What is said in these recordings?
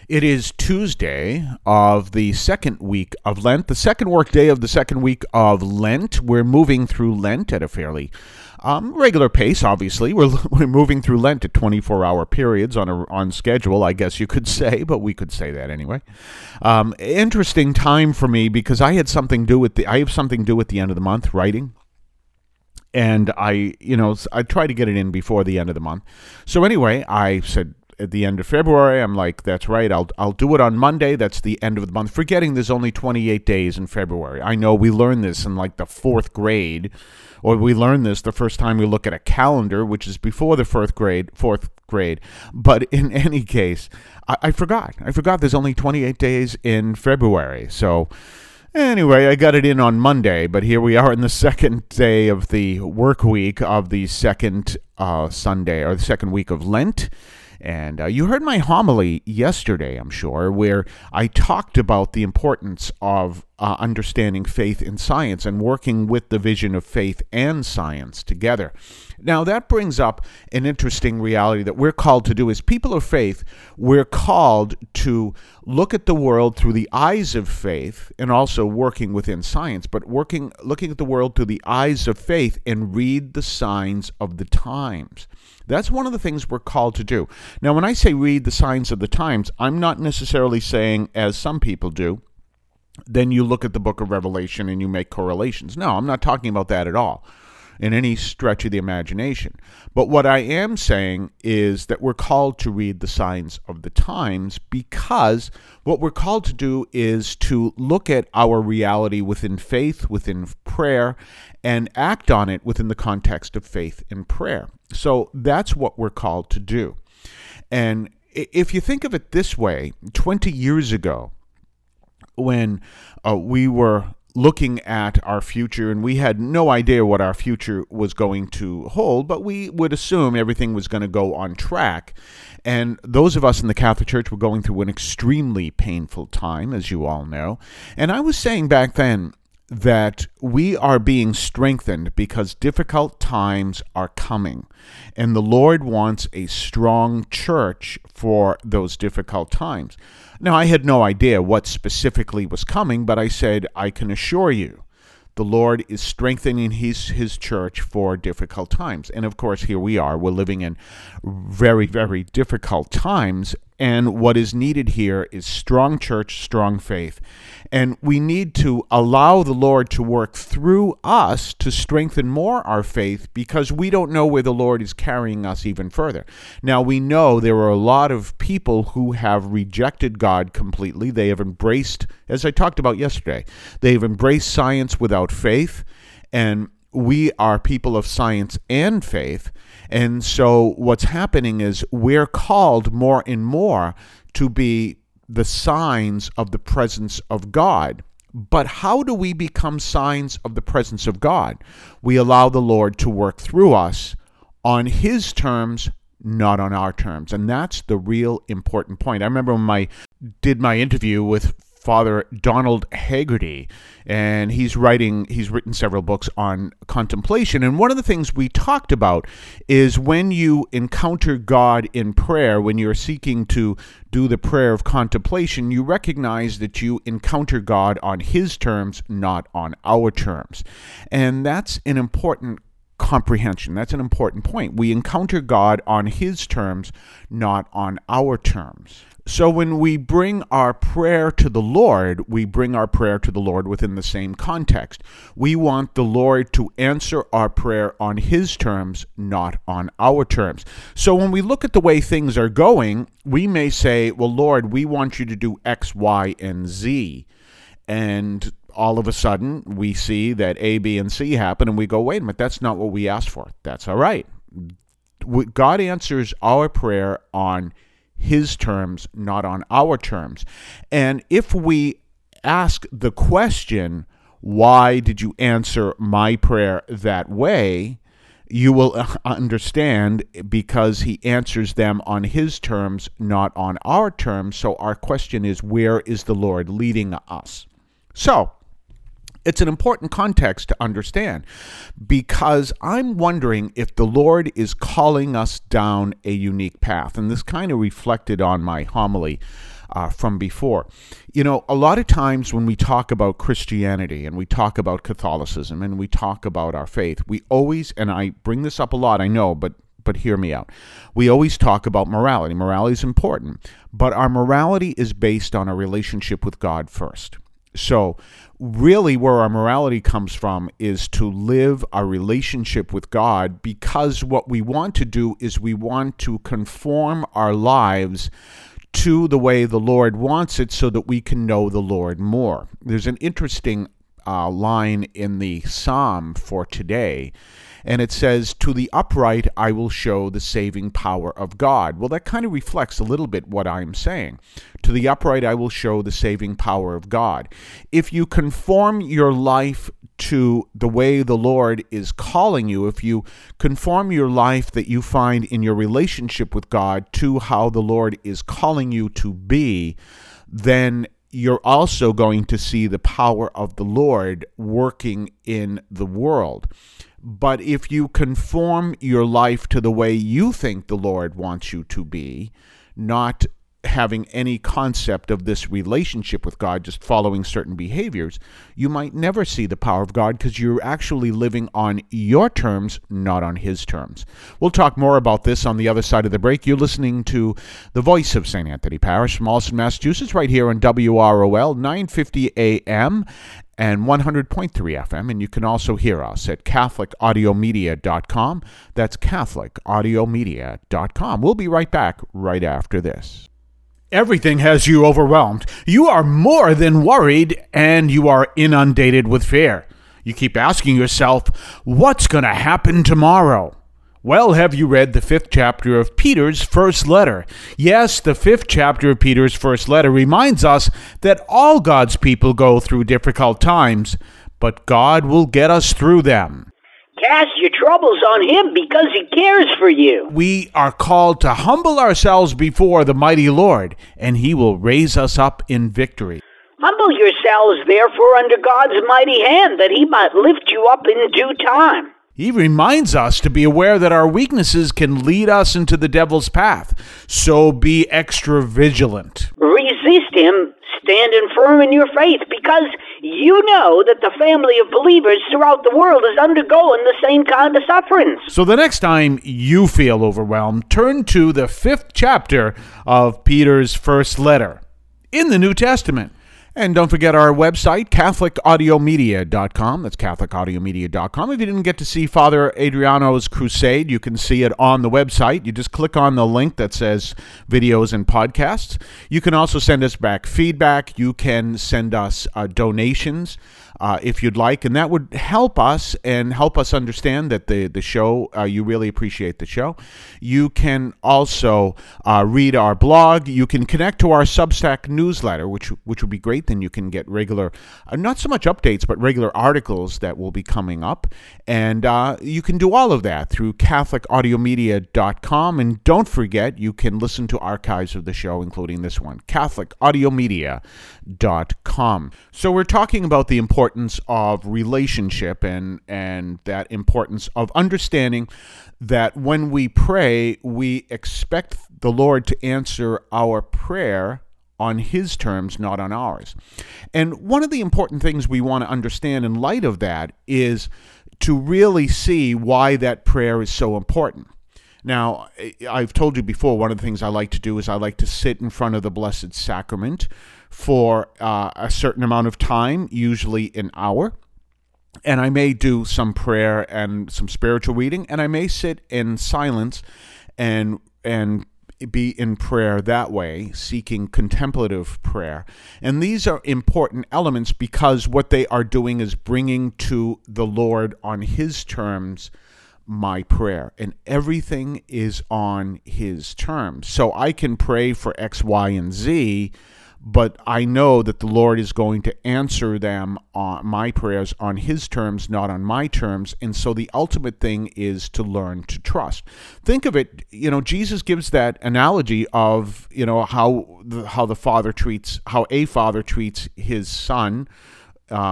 It is Tuesday of the second week of Lent, the second work day of the second week of Lent. We're moving through Lent at a fairly regular pace, obviously. We're moving through Lent at 24-hour periods on schedule, I guess you could say, but we could say that anyway. Interesting time for me because I have something to do with the end of the month, writing. And I try to get it in before the end of the month. So anyway, I said, at the end of February, I'm like, that's right, I'll do it on Monday. That's the end of the month. Forgetting there's only 28 days in February. I know we learned this in like the fourth grade, or we learned this the first time we look at a calendar, which is before the fourth grade. But in any case, I forgot. I forgot there's only 28 days in February. So anyway, I got it in on Monday, but here we are in the second day of the work week of the second Sunday, or the second week of Lent. And you heard my homily yesterday, I'm sure, where I talked about the importance of understanding faith and science and working with the vision of faith and science together. Now, that brings up an interesting reality that we're called to do. As people of faith, we're called to look at the world through the eyes of faith and also working within science, but looking at the world through the eyes of faith and read the signs of the times. That's one of the things we're called to do. Now, when I say read the signs of the times, I'm not necessarily saying, as some people do, then you look at the book of Revelation and you make correlations. No, I'm not talking about that at all in any stretch of the imagination. But what I am saying is that we're called to read the signs of the times because what we're called to do is to look at our reality within faith, within prayer, and act on it within the context of faith and prayer. So that's what we're called to do. And if you think of it this way, 20 years ago, when we were looking at our future, and we had no idea what our future was going to hold, but we would assume everything was going to go on track. And those of us in the Catholic Church were going through an extremely painful time, as you all know. And I was saying back then that we are being strengthened because difficult times are coming. And the Lord wants a strong church for those difficult times. Now, I had no idea what specifically was coming, but I said, I can assure you, the Lord is strengthening his church for difficult times. And of course, here we are. We're living in very, very difficult times. And what is needed here is strong church, strong faith. And we need to allow the Lord to work through us to strengthen more our faith because we don't know where the Lord is carrying us even further. Now, we know there are a lot of people who have rejected God completely. They have embraced, as I talked about yesterday, they've embraced science without faith. And we are people of science and faith. And so what's happening is we're called more and more to be the signs of the presence of God. But how do we become signs of the presence of God? We allow the Lord to work through us on his terms, not on our terms. And that's the real important point. I remember when I did my interview with Father Donald Haggerty, and he's written several books on contemplation. And one of the things we talked about is when you encounter God in prayer, when you're seeking to do the prayer of contemplation, you recognize that you encounter God on his terms, not on our terms. And that's an important comprehension. That's an important point. We encounter God on his terms, not on our terms. So when we bring our prayer to the Lord, we bring our prayer to the Lord within the same context. We want the Lord to answer our prayer on his terms, not on our terms. So when we look at the way things are going, we may say, well, Lord, we want you to do X, Y, and Z. And all of a sudden, we see that A, B, and C happen, and we go, wait a minute, that's not what we asked for. That's all right. God answers our prayer on his terms, not on our terms. And if we ask the question, why did you answer my prayer that way? You will understand because he answers them on his terms, not on our terms. So our question is, where is the Lord leading us? So it's an important context to understand because I'm wondering if the Lord is calling us down a unique path. And this kind of reflected on my homily from before. You know, a lot of times when we talk about Christianity and we talk about Catholicism and we talk about our faith, we always, and I bring this up a lot, I know, but hear me out. We always talk about morality. Morality is important, but our morality is based on a relationship with God first. So really where our morality comes from is to live our relationship with God, because what we want to do is we want to conform our lives to the way the Lord wants it so that we can know the Lord more. There's an interesting line in the Psalm for today, and it says, "To the upright I will show the saving power of God." Well, that kind of reflects a little bit what I'm saying. To the upright I will show the saving power of God. If you conform your life to the way the Lord is calling you, if you conform your life that you find in your relationship with God to how the Lord is calling you to be, then you're also going to see the power of the Lord working in the world. But if you conform your life to the way you think the Lord wants you to be, not having any concept of this relationship with God, just following certain behaviors, you might never see the power of God because you're actually living on your terms, not on His terms. We'll talk more about this on the other side of the break. You're listening to the voice of St. Anthony Parish from Allston, Massachusetts, right here on WROL 950 AM and 100.3 FM, and you can also hear us at CatholicAudiomedia.com. That's CatholicAudiomedia.com. We'll be right back right after this. Everything has you overwhelmed. You are more than worried, and you are inundated with fear. You keep asking yourself, what's going to happen tomorrow? Well, have you read the 5th chapter of Peter's first letter? Yes, the 5th chapter of Peter's first letter reminds us that all God's people go through difficult times, but God will get us through them. Cast your troubles on Him because He cares for you. We are called to humble ourselves before the mighty Lord, and He will raise us up in victory. Humble yourselves, therefore, under God's mighty hand, that He might lift you up in due time. He reminds us to be aware that our weaknesses can lead us into the devil's path, so be extra vigilant. Resist him, standing firm in your faith, because you know that the family of believers throughout the world is undergoing the same kind of sufferings. So the next time you feel overwhelmed, turn to the 5th chapter of Peter's first letter in the New Testament. And don't forget our website, CatholicAudiomedia.com. That's CatholicAudiomedia.com. If you didn't get to see Father Adriano's crusade, you can see it on the website. You just click on the link that says videos and podcasts. You can also send us back feedback. You can send us donations if you'd like, and that would help us and help us understand that the show, you really appreciate the show. You can also read our blog. You can connect to our Substack newsletter, which would be great. Then you can get regular, not so much updates, but regular articles that will be coming up. And you can do all of that through CatholicAudiomedia.com. And don't forget, you can listen to archives of the show, including this one, CatholicAudiomedia.com. So we're talking about the importance of relationship and that importance of understanding that when we pray, we expect the Lord to answer our prayer on His terms, not on ours. And one of the important things we want to understand in light of that is to really see why that prayer is so important. Now, I've told you before, one of the things I like to do is I like to sit in front of the Blessed Sacrament for a certain amount of time, usually an hour. And I may do some prayer and some spiritual reading, and I may sit in silence and be in prayer that way, seeking contemplative prayer. And these are important elements because what they are doing is bringing to the Lord on His terms my prayer, and everything is on His terms. So I can pray for X, Y, and Z, but I know that the Lord is going to answer them on my prayers on His terms, not on my terms. And so the ultimate thing is to learn to trust. Think of it, Jesus gives that analogy of, how a father treats his son,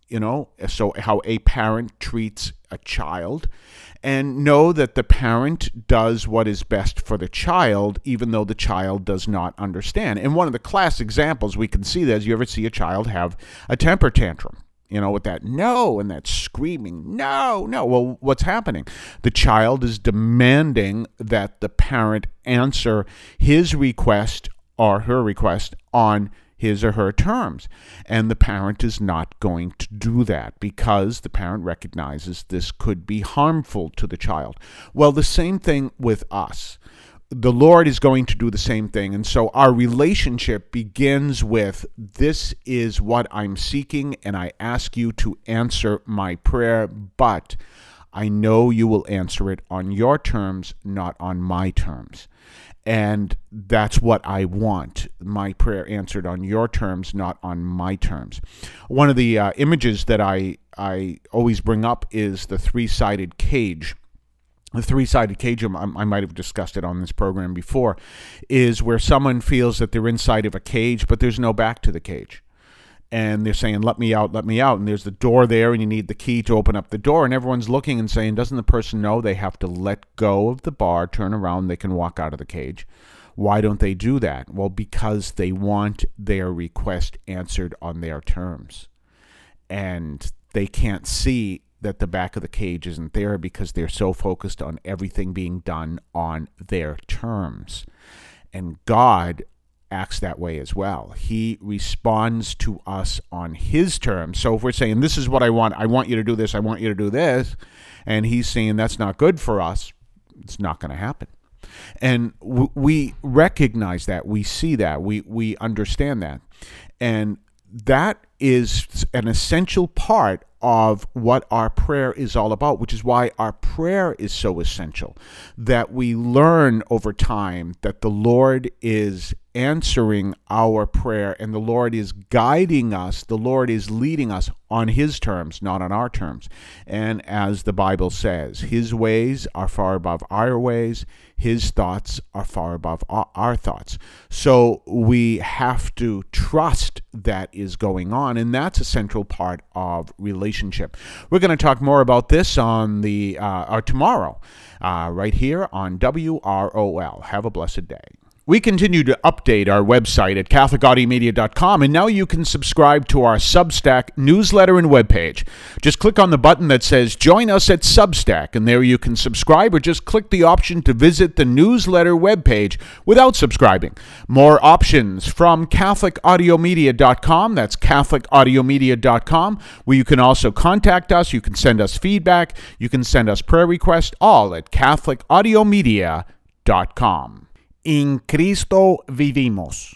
so how a parent treats a child, and know that the parent does what is best for the child, even though the child does not understand. And one of the classic examples we can see that is, you ever see a child have a temper tantrum? With that no and that screaming, no. Well, what's happening? The child is demanding that the parent answer his request or her request on his or her terms. And the parent is not going to do that because the parent recognizes this could be harmful to the child. Well, the same thing with us. The Lord is going to do the same thing. And so our relationship begins with, this is what I'm seeking, and I ask you to answer my prayer, but I know you will answer it on your terms, not on my terms. And that's what I want, my prayer answered on your terms, not on my terms. One of the images that I always bring up is the three-sided cage. The three-sided cage, I might have discussed it on this program before, is where someone feels that they're inside of a cage, but there's no back to the cage. And they're saying, let me out. And there's the door there, and you need the key to open up the door. And everyone's looking and saying, doesn't the person know they have to let go of the bar, turn around, they can walk out of the cage? Why don't they do that? Well, because they want their request answered on their terms. And they can't see that the back of the cage isn't there because they're so focused on everything being done on their terms. And God acts that way as well. He responds to us on his terms. So if we're saying, this is what I want you to do this, I want you to do this, and he's saying that's not good for us, it's not going to happen. And we recognize that, we see that, we understand that. And that is an essential part of what our prayer is all about, which is why our prayer is so essential, that we learn over time that the Lord is answering our prayer, and the Lord is guiding us, the Lord is leading us on his terms, not on our terms. And as the Bible says, his ways are far above our ways, his thoughts are far above our thoughts. So we have to trust that is going on, and that's a central part of relationship. We're going to talk more about this on tomorrow, right here on WROL. Have a blessed day. We continue to update our website at CatholicAudiomedia.com, and now you can subscribe to our Substack newsletter and webpage. Just click on the button that says Join Us at Substack, and there you can subscribe, or just click the option to visit the newsletter webpage without subscribing. More options from CatholicAudiomedia.com. That's CatholicAudiomedia.com, where you can also contact us, you can send us feedback, you can send us prayer requests, all at CatholicAudiomedia.com. In Cristo vivimos.